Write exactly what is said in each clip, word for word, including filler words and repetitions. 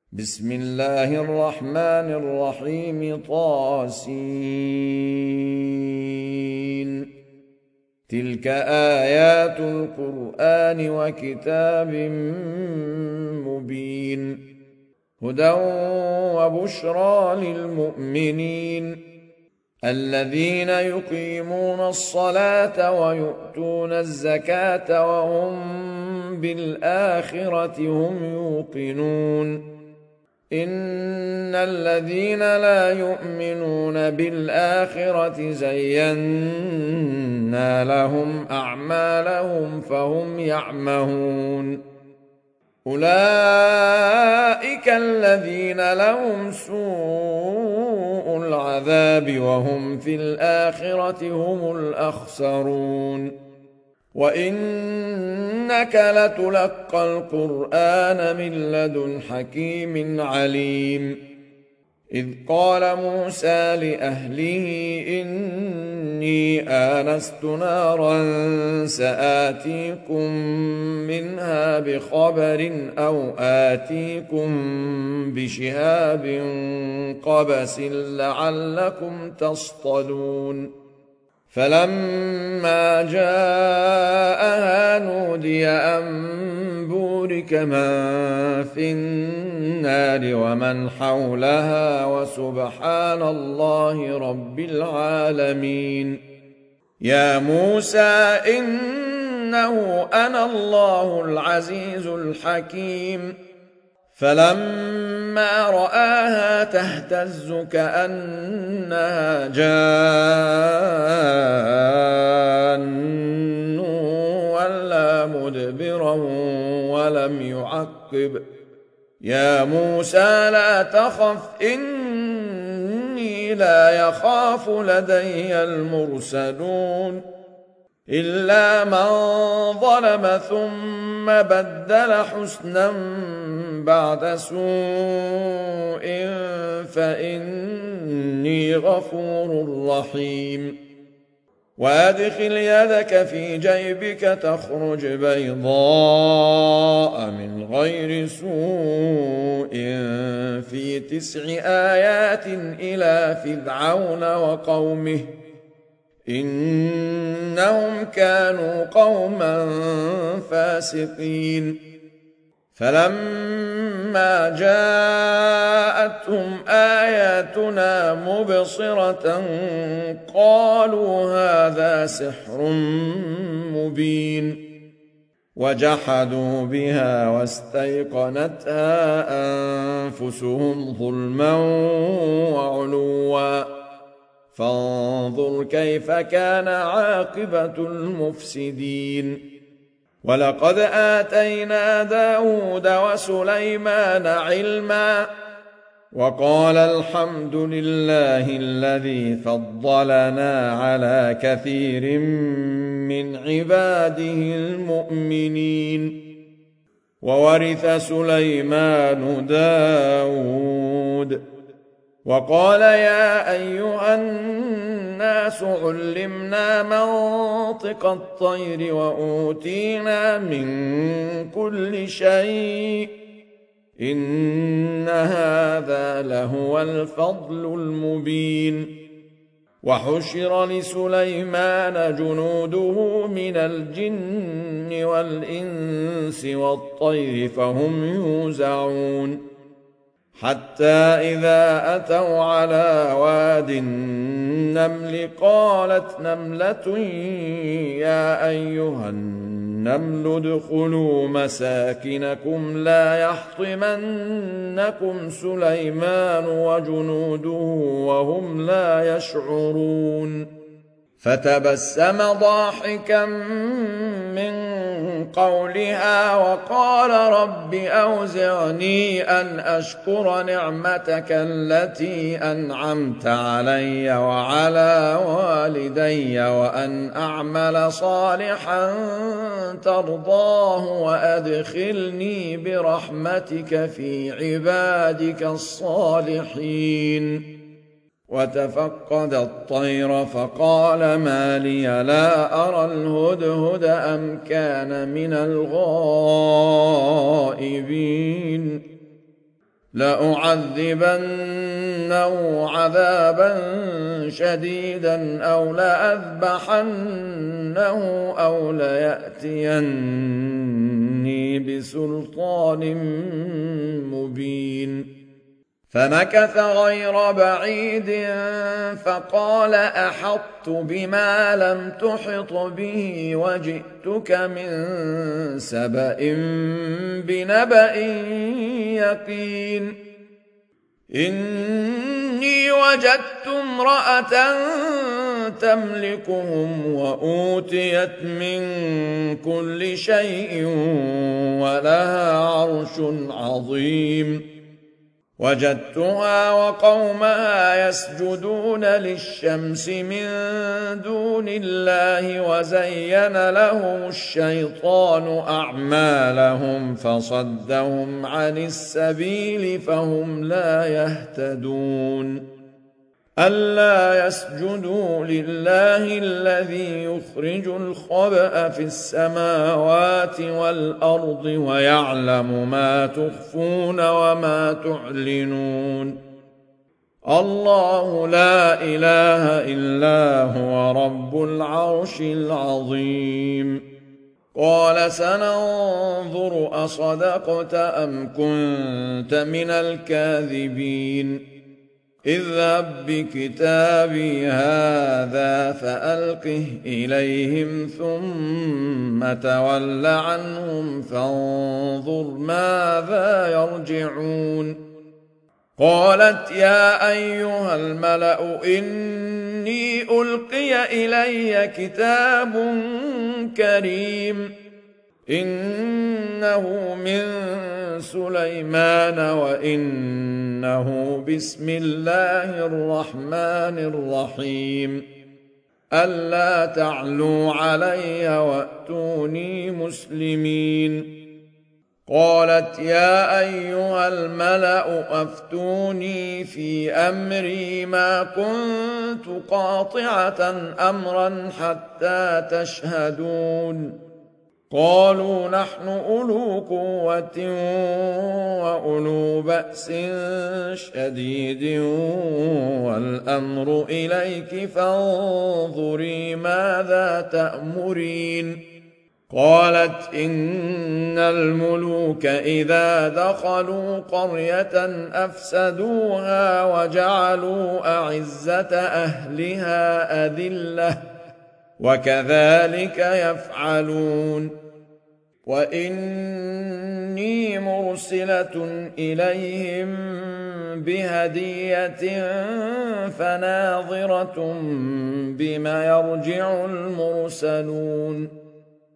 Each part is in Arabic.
بسم الله الرحمن الرحيم طاسين تلك آيات القرآن وكتاب مبين هدى وبشرى للمؤمنين الذين يقيمون الصلاة ويؤتون الزكاة وهم بالآخرة هم يوقنون إن الذين لا يؤمنون بالآخرة زينا لهم أعمالهم فهم يعمهون أولئك الذين لهم سوء العذاب وهم في الآخرة هم الأخسرون وإنك لتلقى القرآن من لدن حكيم عليم إذ قال موسى لأهله إني آنست نارا سآتيكم منها بخبر أو آتيكم بشهاب قبس لعلكم تصطلون فلما جاءها نودي أن بورك من في النار ومن حولها وسبحان الله رب العالمين يا موسى إنه أنا الله العزيز الحكيم فلما رآها تهتز كأنها جان ولا مدبرا ولم يعقب يا موسى لا تخف إني لا يخاف لدي المرسلون إلا من ظلم ثم بدل حسنا بعد سوء فإني غفور رحيم وأدخل يدك في جيبك تخرج بيضاء من غير سوء في تسع آيات إلى فرعون وقومه إنهم كانوا قوما فاسقين فلما جاءتهم آياتنا مبصرة قالوا هذا سحر مبين وجحدوا بها واستيقنتها أنفسهم ظلما وعلوا فانظر كيف كان عاقبة المفسدين ولقد آتينا داود وسليمان علما وقال الحمد لله الذي فضلنا على كثير من عباده المؤمنين وورث سليمان داود وقال يا أيها الناس علمنا منطق الطير وأوتينا من كل شيء إن هذا لهو الفضل المبين وحشر لسليمان جنوده من الجن والإنس والطير فهم يوزعون حتى إذا أتوا على واد النمل قالت نملة يا أيها النمل ادخلوا مساكنكم لا يحطمنكم سليمان وجنوده وهم لا يشعرون فتبسم ضاحكا من قولها وقال رب أوزعني أن أشكر نعمتك التي أنعمت علي وعلى والدي وأن أعمل صالحا ترضاه وأدخلني برحمتك في عبادك الصالحين وتفقد الطير فقال ما لي لا أرى الهدهد أم كان من الغائبين لأعذبنه عذابا شديدا أو لأذبحنه أو ليأتيني بسلطان مبين. فمكث غير بعيد فقال أحطت بما لم تحط به وجئتك من سبأ بنبأ يقين. إني وجدت امرأة تملكهم وأوتيت من كل شيء ولها عرش عظيم. وجدتها وقومها يسجدون للشمس من دون الله وزين لهم الشيطان أعمالهم فصدهم عن السبيل فهم لا يهتدون. ألا يسجدوا لله الذي يخرج الخبأ في السماوات والأرض ويعلم ما تخفون وما تعلنون. الله لا إله إلا هو رب العرش العظيم. قال سننظر أصدقت أم كنت من الكاذبين. اذهب بكتابي هذا فألقه إليهم ثم تول عنهم فانظر ماذا يرجعون. قالت يا أيها الملأ إني ألقي إلي كتاب كريم إنه من سليمان وإنه بسم الله الرحمن الرحيم. ألا تعلوا علي وأتوني مسلمين. قالت يا أيها الملأ أفتوني في أمري ما كنت قاطعة أمرا حتى تشهدون. قالوا نحن أولو قوة وأولو بأس شديد والأمر إليك فانظري ماذا تأمرين. قالت إن الملوك إذا دخلوا قرية أفسدوها وجعلوا أعزة أهلها أذلة وكذلك يفعلون. وإني مرسلة إليهم بهدية فناظرة بما يرجع المرسلون.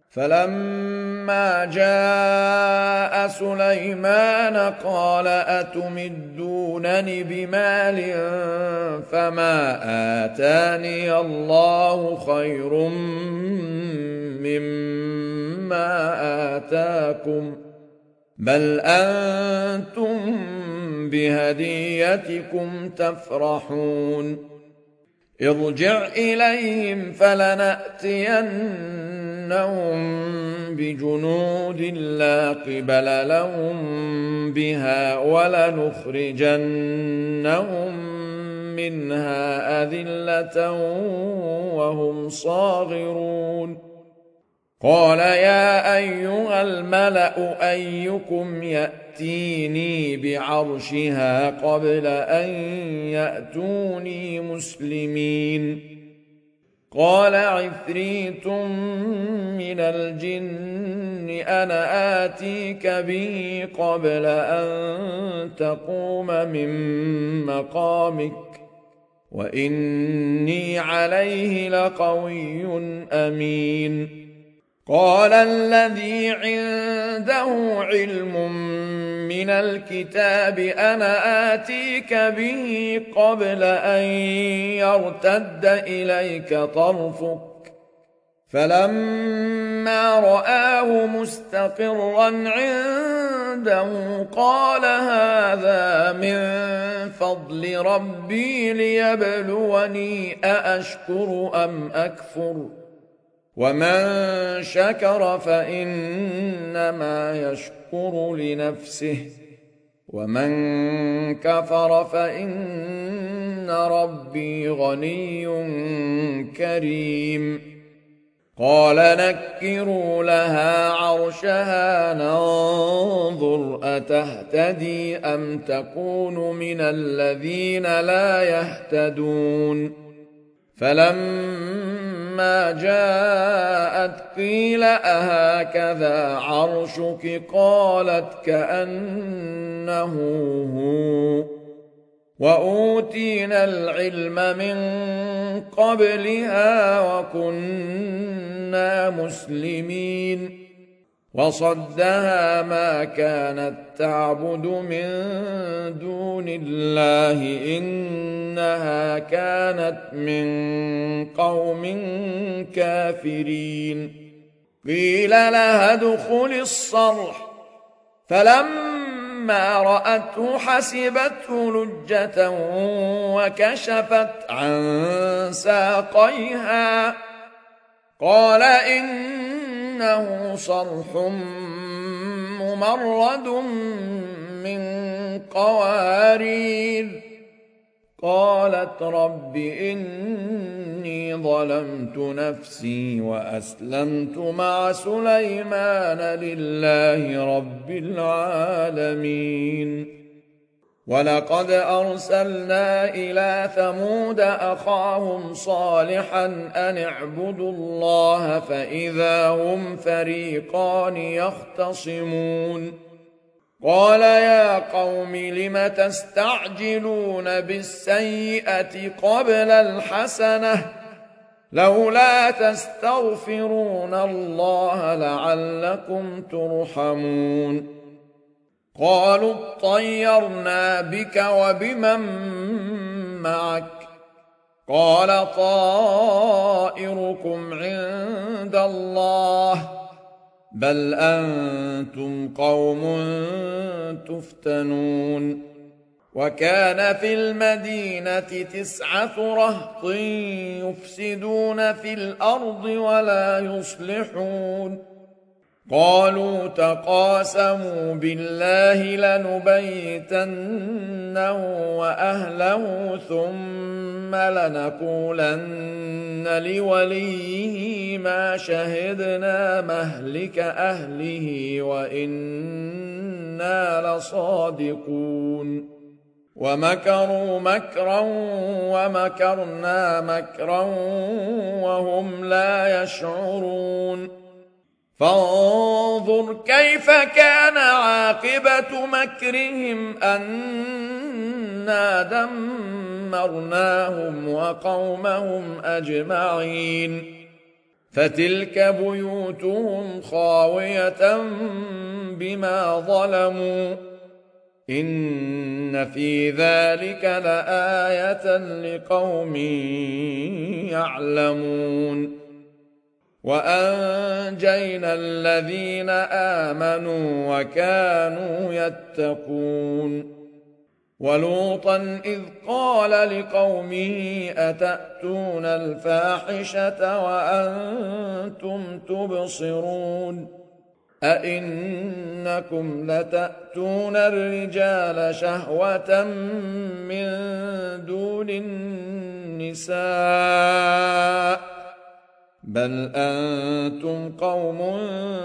فلما جاء سليمان قال أتمدونني بمال فما آتاني الله خير مما آتاكم بل أنتم بهديتكم تفرحون. ارجع إليهم فلنأتينهم بجنود لا قبل لهم بها ولنخرجنهم منها أذلة وهم صاغرون. قال يا أيها الملأ أيكم يأتيني بعرشها قبل أن يأتوني مسلمين. قال عفريت من الجن أنا آتيك به قبل أن تقوم من مقامك وإني عليه لقوي أمين. قال الذي عنده علم من الكتاب أنا آتيك به قبل أن يرتد إليك طرفك فلما رآه مستقرا عنده قال هذا من فضل ربي ليبلوني أأشكر أم أكفر ومن شكر فإنما يشكر لنفسه ومن كفر فإن ربي غني كريم قال نكروا لها عرشها ننظر أتهتدي أم تكون من الذين لا يهتدون فلما جاءت قيل أهكذا عرشك قالت كأنه هو وأوتينا العلم من قبلها وكنا مسلمين وصدها ما كانت تعبد من دون الله إنها كانت من قوم كافرين قيل لها ادخل الصرح فلما رأته حسبته لجة وكشفت عن ساقيها قال إنه صرح ممرد من قوارير قالت رب إني ظلمت نفسي وأسلمت مع سليمان لله رب العالمين ولقد أرسلنا إلى ثمود أخاهم صالحا أن اعبدوا الله فإذا هم فريقان يختصمون قال يا قوم لم تستعجلون بالسيئة قبل الحسنة لولا تستغفرون الله لعلكم ترحمون قالوا اطيرنا بك وبمن معك قال طائركم عند الله بل أنتم قوم تفتنون وكان في المدينة تسعة رهط يفسدون في الأرض ولا يصلحون قالوا تقاسموا بالله لنبيتنه وأهله ثم لنقولن لوليه ما شهدنا مهلك أهله وإنا لصادقون ومكروا مكرا ومكرنا مكرا وهم لا يشعرون فانظر كيف كان عاقبة مكرهم أنا دمرناهم وقومهم أجمعين فتلك بيوتهم خاوية بما ظلموا إن في ذلك لآية لقوم يعلمون وأنجينا الذين آمنوا وكانوا يتقون ولوطا إذ قال لقومه أتأتون الفاحشة وأنتم تبصرون أئنكم لتأتون الرجال شهوة من دون النساء بل أنتم قوم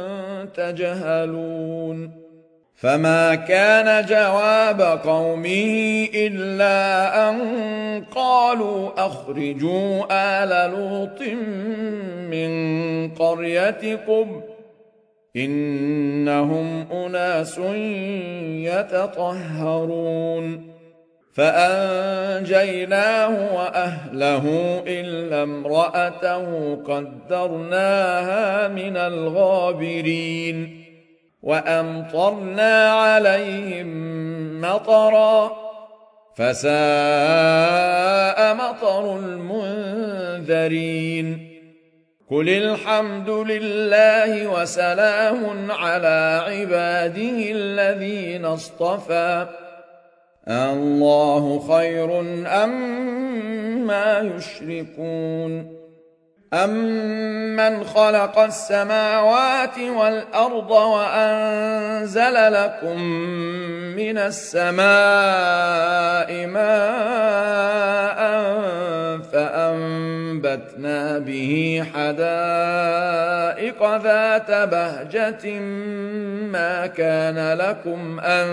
تجهلون فما كان جواب قومه إلا أن قالوا أخرجوا آل لوط من قريتكم إنهم أناس يتطهرون فأنجيناه وأهله إلا امرأته قدرناها من الغابرين وأمطرنا عليهم مطرا فساء مطر المنذرين قل الحمد لله وسلام على عباده الذين اصطفى الله خير أما يشركون أَمَّنْ خَلَقَ السَّمَاوَاتِ وَالْأَرْضَ وَأَنزَلَ لَكُم مِّنَ السَّمَاءِ مَاءً فَأَنبَتْنَا بِهِ حَدَائِقَ ذَاتَ بَهْجَةٍ مَّا كَانَ لَكُمْ أَن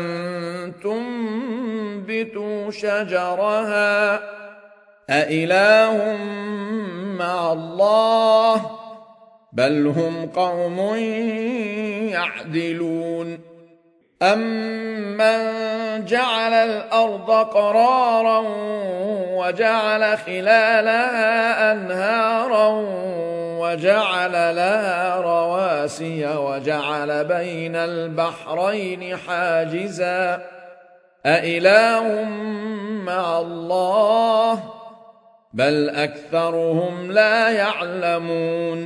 تُنبِتُوا شَجَرَهَا أَإِلَٰهٌ مَّعَ اللَّهِ بَلْ هُمْ قَوْمٌ يَعْدِلُونَ أَمَّن جَعَلَ الْأَرْضَ قَرَارًا وَجَعَلَ خِلَالَهَا أَنْهَارًا وَجَعَلَ لَهَا رَوَاسِيَ وَجَعَلَ بَيْنَ الْبَحْرَيْنِ حَاجِزًا أَإِلَٰهٌ مَّعَ اللَّهِ بَلْ أَكْثَرُهُمْ لا يَعْلَمُونَ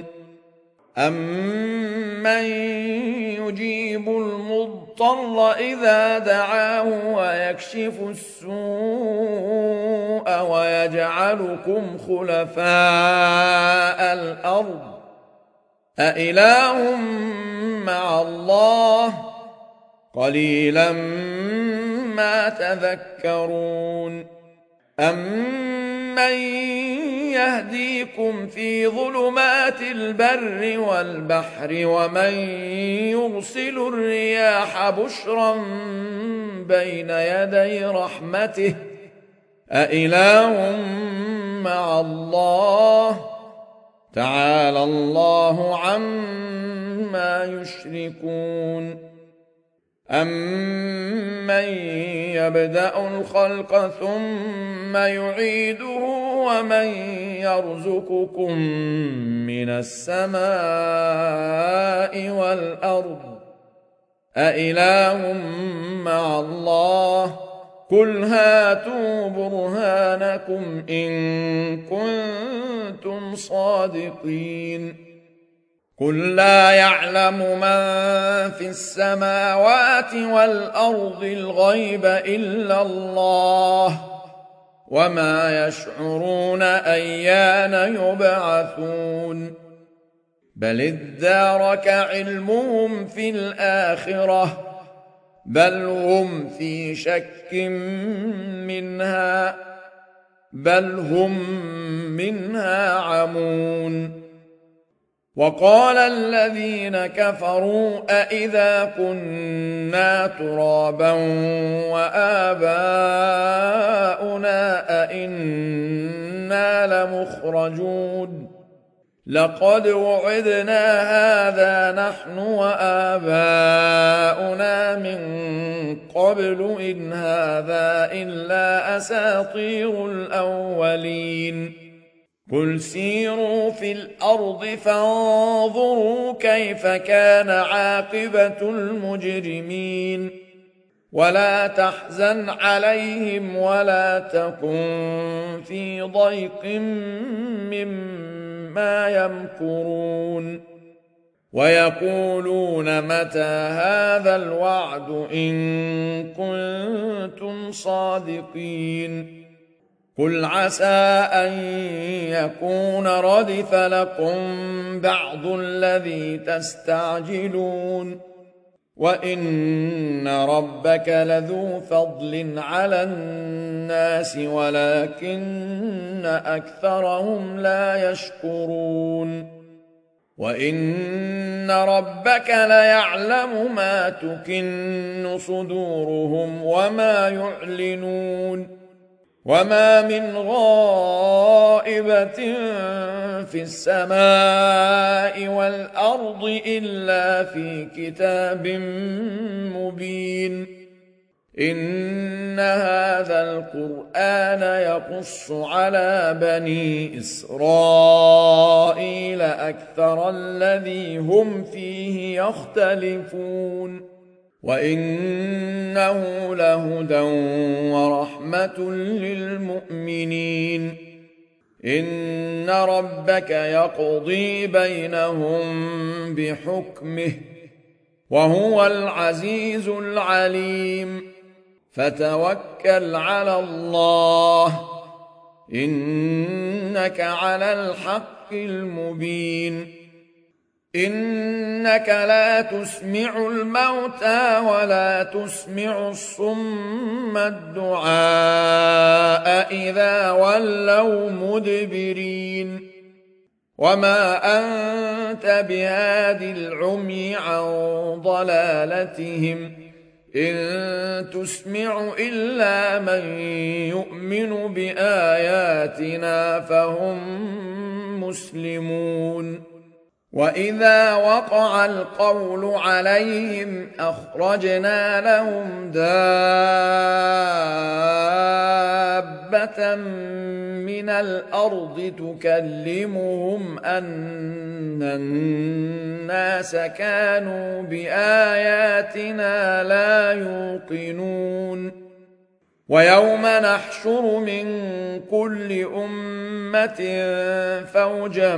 أَمَّن يُجِيبُ الْمُضْطَرَّ إِذَا دَعَاهُ وَيَكْشِفُ السُّوءَ وَيَجْعَلُكُمْ خُلَفَاءَ الْأَرْضِ أَإِلَٰهٌ مَّعَ اللَّهِ قَلِيلًا مَّا تَذَكَّرُونَ أَمَّن يَهْدِيكُمْ فِي ظُلُمَاتِ الْبَرِّ وَالْبَحْرِ وَمَن يُرْسِلُ الرِّيَاحَ بُشْرًا بَيْنَ يَدَيْ رَحْمَتِهِ أَإِلَٰهٌ مَّعَ اللَّهِ تَعَالَى اللَّهُ عَمَّا يُشْرِكُونَ أَمَّن يَبْدَأُ الْخَلْقَ ثُمَّ يُعِيدُهُ وَمَن يَرْزُقُكُم مِّنَ السَّمَاءِ وَالْأَرْضِ أَإِلَٰهٌ مَّعَ اللَّهِ قُلْ هَاتُوا بُرْهَانَكُمْ إِن كُنتُمْ صَادِقِينَ قُل لا يَعْلَمُ مَن فِي السَّمَاوَاتِ وَالْأَرْضِ الْغَيْبَ إِلَّا اللَّهُ وَمَا يَشْعُرُونَ أَيَّانَ يُبْعَثُونَ بَلِ ادَّارَكَ عِلْمُهُمْ فِي الْآخِرَةِ بَلْ هُمْ فِي شَكٍّ مِّنْهَا بَلْ هُمْ مِنْهَا عَمُونَ وَقَالَ الَّذِينَ كَفَرُوا أَإِذَا كُنَّا تُرَابًا وَآبَاؤُنَا أَإِنَّا لَمُخْرَجُونَ لَقَدْ وُعِدْنَا هَٰذَا نَحْنُ وَآبَاؤُنَا مِن قَبْلُ إِنْ هَٰذَا إِلَّا أَسَاطِيرُ الْأَوَّلِينَ قُلْ سِيرُوا فِي الْأَرْضِ فَانظُرُوا كَيْفَ كَانَ عَاقِبَةُ الْمُجْرِمِينَ وَلَا تَحْزَنْ عَلَيْهِمْ وَلَا تَكُن فِي ضَيْقٍ مِّمَّا يَمْكُرُونَ وَيَقُولُونَ مَتَىٰ هَٰذَا الْوَعْدُ إِن كُنتُمْ صَادِقِينَ قُلْ عَسَىٰ أَن يَكُونَ رَدِفَ لَكُم بَعْضُ الَّذِي تَسْتَعْجِلُونَ وَإِنَّ رَبَّكَ لَذُو فَضْلٍ عَلَى النَّاسِ وَلَٰكِنَّ أَكْثَرَهُمْ لَا يَشْكُرُونَ وَإِنَّ رَبَّكَ لَيَعْلَمُ مَا تُكِنُّ صُدُورُهُمْ وَمَا يُعْلِنُونَ وَمَا مِنْ غَائِبَةٍ فِي السَّمَاءِ وَالْأَرْضِ إِلَّا فِي كِتَابٍ مُّبِينٍ إِنَّ هَٰذَا الْقُرْآنَ يَقُصُّ عَلَىٰ بَنِي إِسْرَائِيلَ أَكْثَرَ الَّذِي هُمْ فِيهِ يَخْتَلِفُونَ وَإِنَّهُ لَهُدًى وَرَحْمَةٌ لِّلْمُؤْمِنِينَ إِنَّ رَبَّكَ يَقْضِي بَيْنَهُم بِحُكْمِهِ وَهُوَ الْعَزِيزُ الْعَلِيمُ فَتَوَكَّلْ عَلَى اللَّهِ إنك على الحق المبين إنك لا تسمع الموتى ولا تسمع الصم الدعاء إذا ولوا مدبرين وما أنت بهاد العمي عن ضلالتهم إن تسمع إلا من يؤمن بآياتنا فهم مسلمون وإذا وقع القول عليهم أخرجنا لهم دابة من الأرض تكلمهم أن الناس كانوا بآياتنا لا يوقنون ويوم نحشر من كل أمة فوجا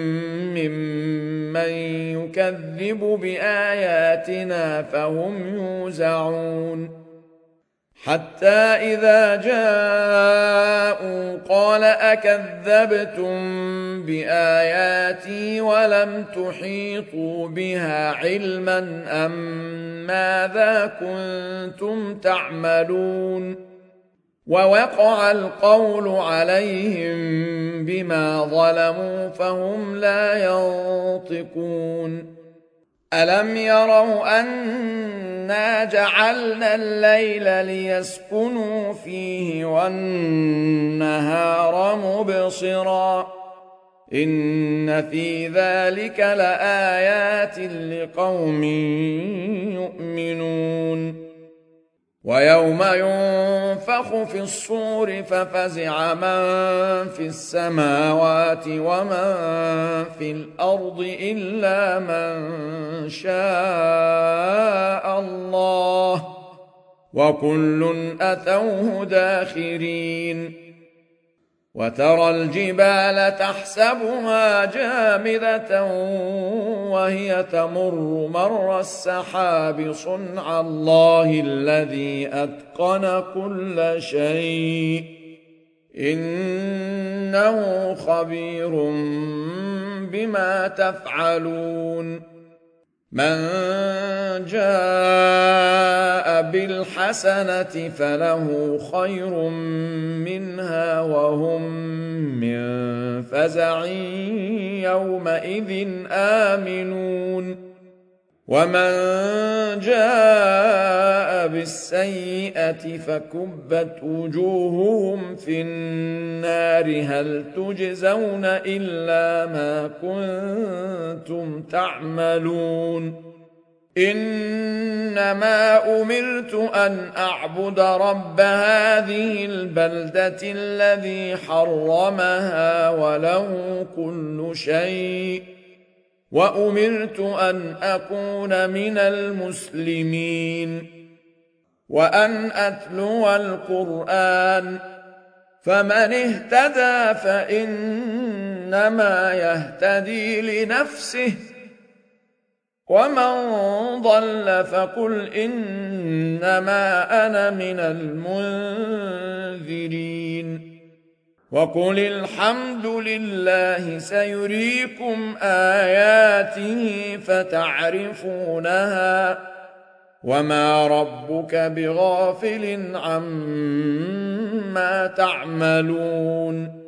ممن يكذب بآياتنا فهم يوزعون حتى إذا جاءوا قال أكذبتم بآياتي ولم تحيطوا بها علما أم ماذا كنتم تعملون ووقع القول عليهم بما ظلموا فهم لا ينطقون ألم يروا أنا جعلنا الليل ليسكنوا فيه والنهار مبصرا إن في ذلك لآيات لقوم يؤمنون ويوم ينفخ في الصور ففزع من في السماوات ومن في الأرض إلا من شاء الله وكل أتوه داخرين وترى الجبال تحسبها جامدة وهي تمر مر السحاب صنع الله الذي أتقن كل شيء إنه خبير بما تفعلون من جاء بالحسنة فله خير منها وهم من فزع يومئذ آمنون ومن جاء بالسيئة فكبت وجوههم في النار هل تجزون إلا ما كنتم تعملون إنما أمرت أن أعبد رب هذه البلدة الذي حرمها وله كل شيء وأمرت أن أكون من المسلمين وأن أتلو القرآن فمن اهتدى فإنما يهتدي لنفسه ومن ضل فقل إنما أنا من المنذرين وقل الحمد لله سيريكم آياته فتعرفونها وما ربك بغافل عما تعملون